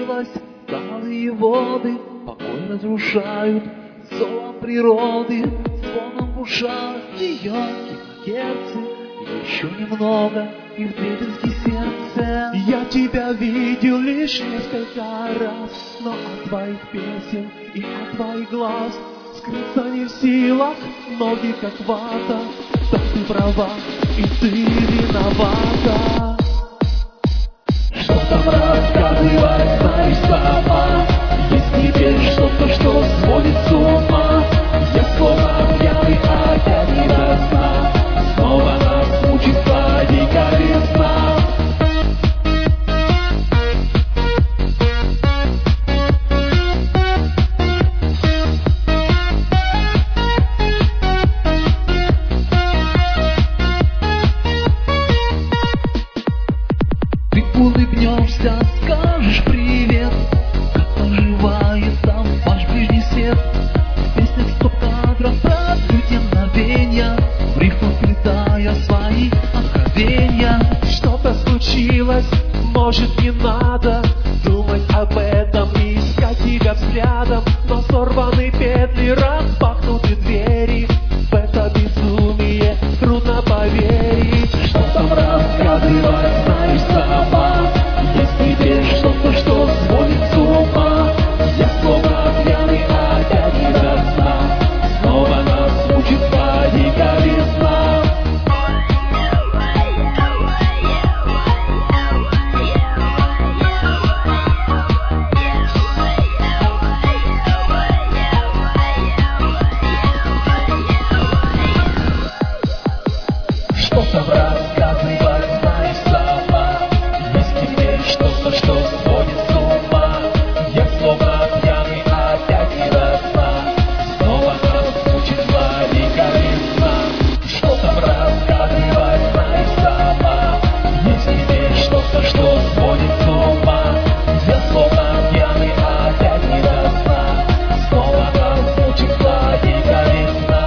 случилось? Талые воды покой разрушают, зовом природы, звоном в ушах ее килогерцы. Еще немного, и встретилось сердце. Я тебя видел лишь несколько раз, но от твоих песен и от твоих глаз скрыться не в силах, ноги как вата. Да ты права, и ты виновата. Что там рассказывать, знаешь сама. Есть теперь что-то, что сводит с ума. Я словно пьяный, опять не до сна. Снова нас мучит дикая весна. Ты улыбнешься, скажешь привет, как поживает там ваш ближний свет. В песнях стоп-кадров продлюйте мгновенья, в рифмах плетая свои откровения. Что-то случилось, может не надо думать об этом и искать тебя взглядом. Но сорваны петли, распахнуты двери, в это безумие трудно поверить. Что там рассказывать, знаешь сама. Есть теперь что-то, что сводит с ума. Я словно пьяный, опять не до сна. Снова нас мучит дикая весна. Что там рассказывать, знаешь сама. Есть теперь что-то, что сводит с ума. Я словно пьяный, опять не до сна. Снова нас мучит дикая весна. Что там рассказывать, знаешь сама. Есть теперь что-то, что сводит с ума. Я словно пьяный, опять не до сна. Снова нас мучит дикая весна.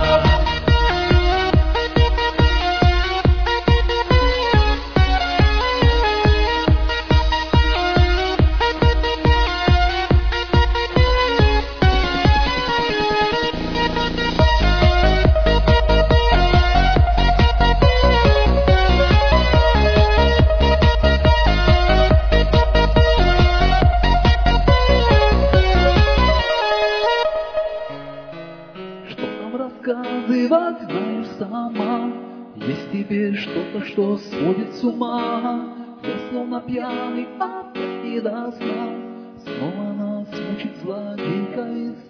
Что нам рассказывать, знаешь сама. Есть теперь что-то, что сводит с ума. Я словно пьяный, опять не до сна. Снова нас мучит злодейка весна.